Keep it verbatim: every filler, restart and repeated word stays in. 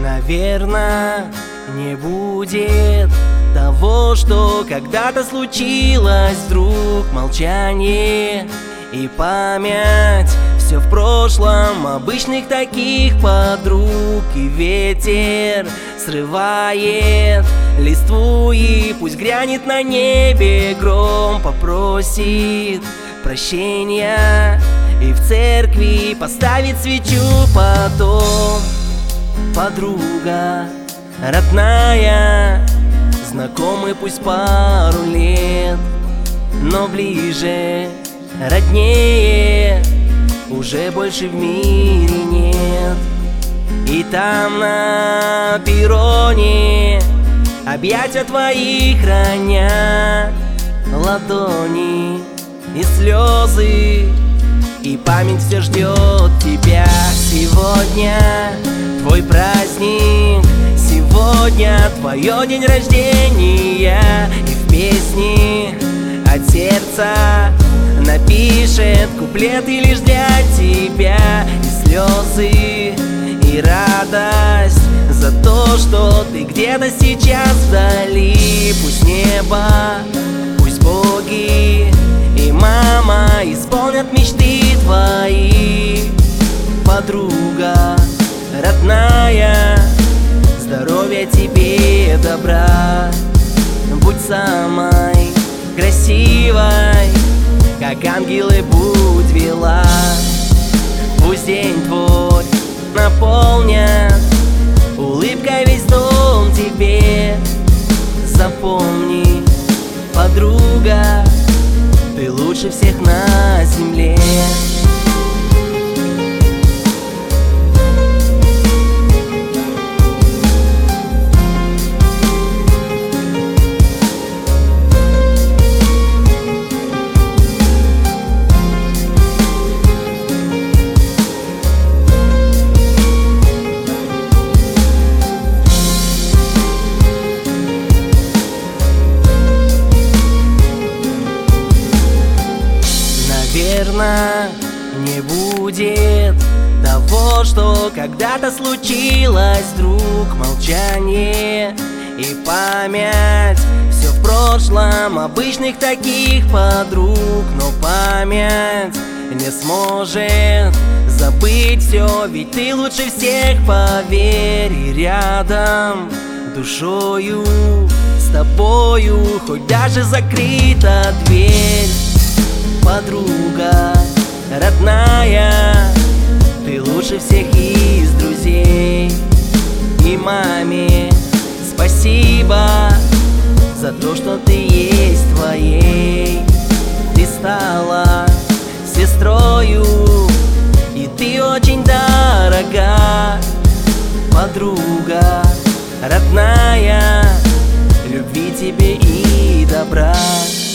Наверно, не будет того, что когда-то случилось вдруг. Молчание и память, все в прошлом, обычных таких подруг. И ветер срывает листву, и пусть грянет на небе гром. Попросит прощения и в церкви поставит свечу потом. Подруга родная, знакомый пусть пару лет, но ближе, роднее уже больше в мире нет. И там на перроне объятия твои храня ладони и слезы, и память все ждет тебя. Сегодня твой праздник, сегодня твое день рождения. И в песне от сердца напишет куплеты лишь для тебя. И слезы, и радость за то, что ты где-то сейчас вдали. Пусть небо, пусть боги и мама исполнят мечты твои. Подруга родная, здоровья тебе, добра. Будь самой красивой, как ангелы будь вела. Пусть день твой наполнят улыбкой весь дом тебе. Запомни, подруга, ты лучше всех на земле. Наверно, не будет того, что когда-то случилось вдруг. Молчание и память, все в прошлом, обычных таких подруг. Но память не сможет забыть все, ведь ты лучше всех, поверь. И рядом душою с тобою, хоть даже закрыта дверь. Подруга родная, ты лучше всех из друзей. И маме спасибо за то, что ты есть твоей. Ты стала сестрою, и ты очень дорога. Подруга родная, любви тебе и добра.